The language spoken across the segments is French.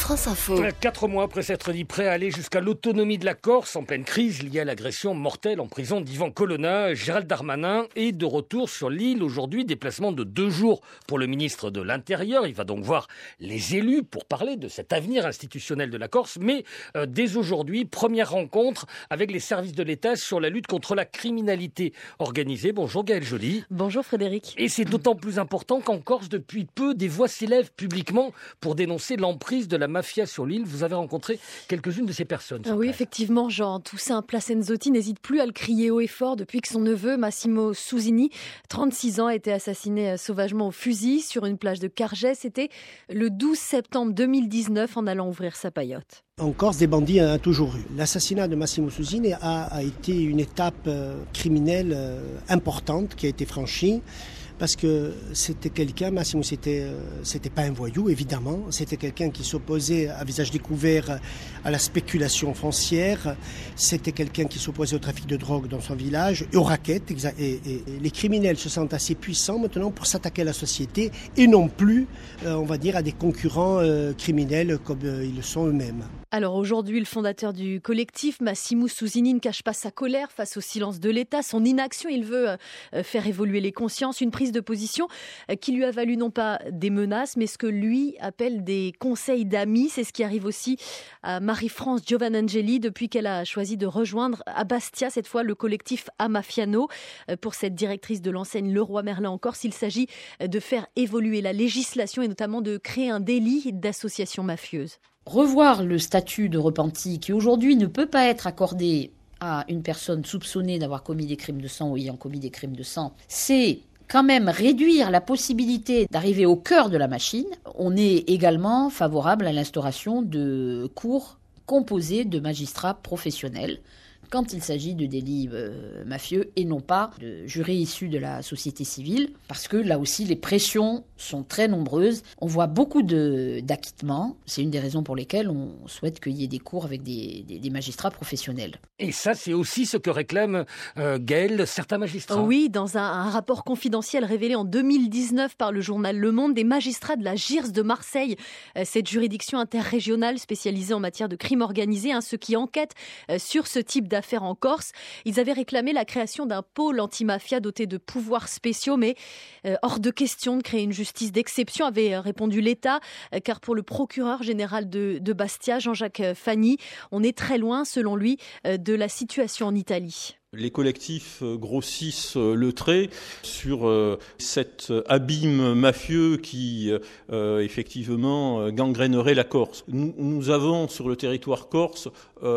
France Info. 4 mois après s'être dit prêt à aller jusqu'à l'autonomie de la Corse en pleine crise liée à l'agression mortelle en prison d'Ivan Colonna, Gérald Darmanin est de retour sur l'île aujourd'hui. Déplacement de 2 jours pour le ministre de l'Intérieur. Il va donc voir les élus pour parler de cet avenir institutionnel de la Corse. Mais dès aujourd'hui, première rencontre avec les services de l'État sur la lutte contre la criminalité organisée. Bonjour Gaëlle Joly. Bonjour Frédéric. Et c'est d'autant plus important qu'en Corse, depuis peu, des voix s'élèvent publiquement pour dénoncer l'emprise de la mafia sur l'île. Vous avez rencontré quelques-unes de ces personnes. Oui, effectivement, Jean Toussaint Placenzotti n'hésite plus à le crier haut et fort depuis que son neveu, Massimo Susini, 36 ans, a été assassiné sauvagement au fusil sur une plage de Cargès. C'était le 12 septembre 2019 en allant ouvrir sa paillote. En Corse, des bandits en a toujours eu. L'assassinat de Massimo Susini a été une étape criminelle importante qui a été franchie. Parce que c'était quelqu'un, Massimo, c'était pas un voyou, évidemment. C'était quelqu'un qui s'opposait à visage découvert à la spéculation foncière. C'était quelqu'un qui s'opposait au trafic de drogue dans son village, et aux rackets. Et les criminels se sentent assez puissants maintenant pour s'attaquer à la société et non plus, on va dire, à des concurrents criminels comme ils le sont eux-mêmes. Alors aujourd'hui, le fondateur du collectif, Massimo Susini, ne cache pas sa colère face au silence de l'État, son inaction. Il veut faire évoluer les consciences, une prise de position qui lui a valu non pas des menaces, mais ce que lui appelle des conseils d'amis. C'est ce qui arrive aussi à Marie-France Giovanangeli depuis qu'elle a choisi de rejoindre à Bastia, cette fois le collectif Amafiano. Pour cette directrice de l'enseigne Leroy Merlin en Corse, il s'agit de faire évoluer la législation et notamment de créer un délit d'association mafieuse. Revoir le statut de repenti qui aujourd'hui ne peut pas être accordé à une personne soupçonnée d'avoir commis des crimes de sang ou ayant commis des crimes de sang, c'est quand même réduire la possibilité d'arriver au cœur de la machine. On est également favorable à l'instauration de cours composés de magistrats professionnels quand il s'agit de délits mafieux et non pas de jurés issus de la société civile, parce que là aussi les pressions sont très nombreuses. On voit beaucoup d'acquittements, c'est une des raisons pour lesquelles on souhaite qu'il y ait des cours avec des magistrats professionnels. Et ça, c'est aussi ce que réclament Gaëlle, certains magistrats. Oui, dans un rapport confidentiel révélé en 2019 par le journal Le Monde, des magistrats de la GIRS de Marseille, cette juridiction interrégionale spécialisée en matière de crime organisé, ceux qui enquêtent sur ce type d'affaires en Corse. Ils avaient réclamé la création d'un pôle anti-mafia doté de pouvoirs spéciaux, mais hors de question de créer une justice d'exception, avait répondu l'État, car pour le procureur général de Bastia, Jean-Jacques Fanny, on est très loin, selon lui, de la situation en Italie. Les collectifs grossissent le trait sur cet abîme mafieux qui, effectivement, gangrènerait la Corse. Nous avons sur le territoire corse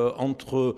entre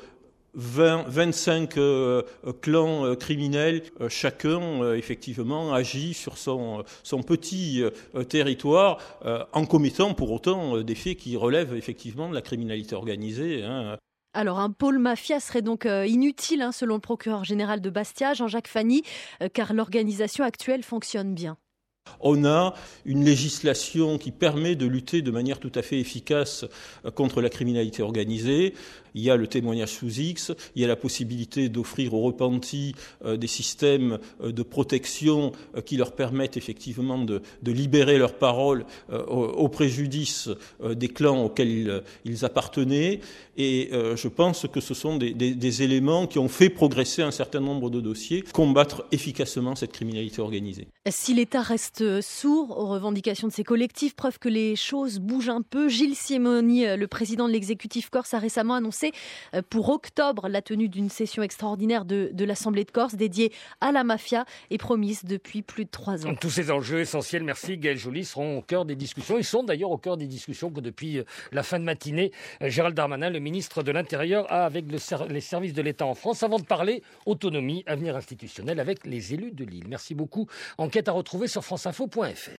25 clans criminels, chacun effectivement agit sur son petit territoire en commettant pour autant des faits qui relèvent effectivement de la criminalité organisée. Alors un pôle mafia serait donc inutile selon le procureur général de Bastia, Jean-Jacques Fanny, car l'organisation actuelle fonctionne bien. On a une législation qui permet de lutter de manière tout à fait efficace contre la criminalité organisée. Il y a le témoignage sous X, il y a la possibilité d'offrir aux repentis des systèmes de protection qui leur permettent effectivement de libérer leur parole au préjudice des clans auxquels ils appartenaient. Et je pense que ce sont des éléments qui ont fait progresser un certain nombre de dossiers, combattre efficacement cette criminalité organisée. Si l'État reste sourd aux revendications de ces collectifs, preuve que les choses bougent un peu, Gilles Siemoni, le président de l'exécutif corse, a récemment annoncé pour octobre la tenue d'une session extraordinaire de l'Assemblée de Corse dédiée à la mafia et promise depuis plus de 3 ans. Tous ces enjeux essentiels, merci Gaëlle Joly, seront au cœur des discussions. Ils sont d'ailleurs au cœur des discussions que depuis la fin de matinée, Gérald Darmanin, le ministre de l'Intérieur, a avec les services de l'État en France, avant de parler autonomie, avenir institutionnel avec les élus de l'île. Merci beaucoup. Enquête à retrouver sur franceinfo.fr.